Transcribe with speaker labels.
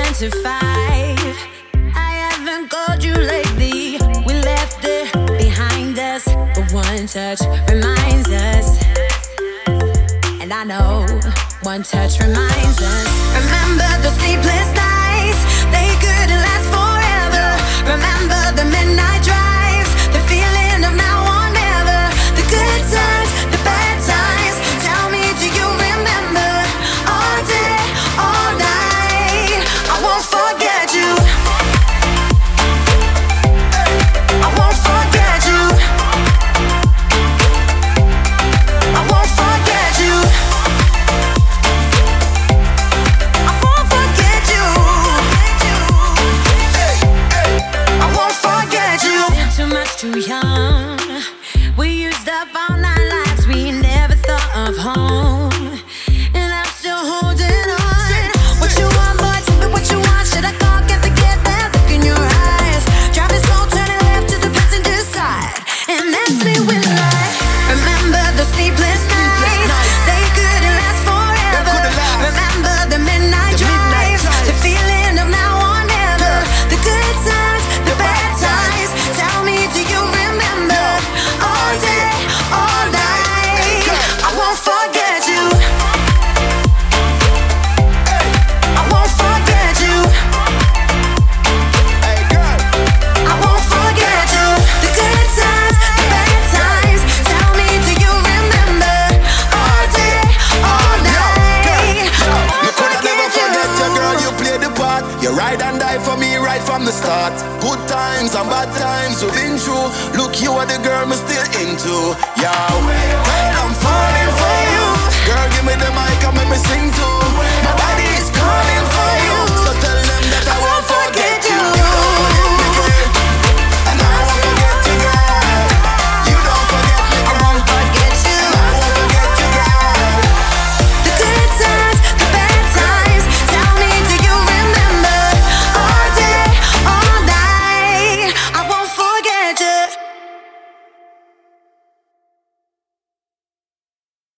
Speaker 1: 10 to 5. I haven't called you lately. We left it behind us, but one touch reminds us. And I know one touch reminds us. Remember the sleepless nights, they couldn't last forever. Remember the midnight drives, the feeling of now or never. The good times, the bad times. Tell me, do you remember? All day, all night, I won't forget you. I won't forget you. I won't forget you. I won't forget you. I won't forget you. Did too much too young. We used up all our lives. We never thought of home. And I'm still holding on. What you want, boy? Tell me what you want. Should I call? Can't forget that look in your eyes. Driving slow, turning left to the passenger side. And that's me with light. Remember the sleepless nights, they couldn't last forever. Remember the midnight drives, the feeling of now or never. The good times, the bad times. Tell me, do you remember? All day, all night, I won't forget you. I won't forget you. I won't forget you. The good times, the bad times. Tell me, do you remember? All day, all night, I
Speaker 2: You
Speaker 1: won't
Speaker 2: coulda never
Speaker 1: forget
Speaker 2: forget your girl,
Speaker 1: you.
Speaker 2: you played the part. You ride and die for me right from the start. Good times and bad times we've been through. Look, you are the girl me still into. Yeah, I'm falling for you. Girl, give me the mic and make me sing too.